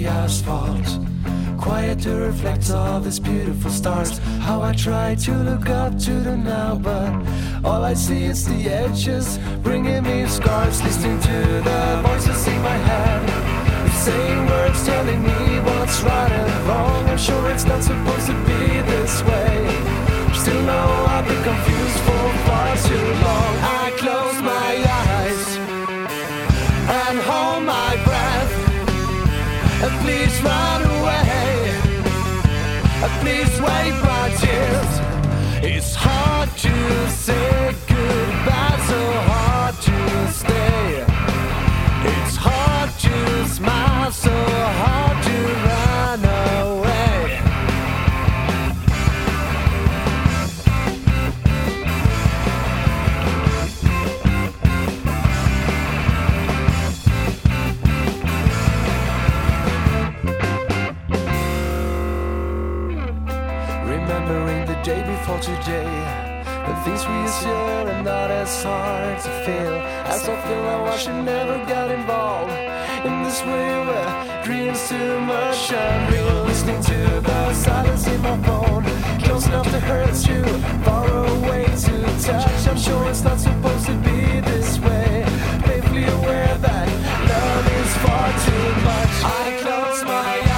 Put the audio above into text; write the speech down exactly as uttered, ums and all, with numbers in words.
the asphalt. Quiet to reflect all these beautiful stars. How I try to look up to them now, but all I see is the edges bringing me scars. Listening to the voices in my head, saying words telling me what's right and wrong. I'm sure it's not supposed to be this way. Still know I've been confused for far too long. I close my eyes and hold my breath. Please run away. Please wipe my tears. It's hard to say goodbye, so hard to stay. It's hard to smile, so hard to run away. Remembering the day before today, the things we share are not as hard to feel as I feel now I should never get involved in this way where dreams too much unreal. Listening to the silence in my phone, close enough to hurt you, far away to touch. I'm sure it's not supposed to be this way, painfully aware that love is far too much. I close my eyes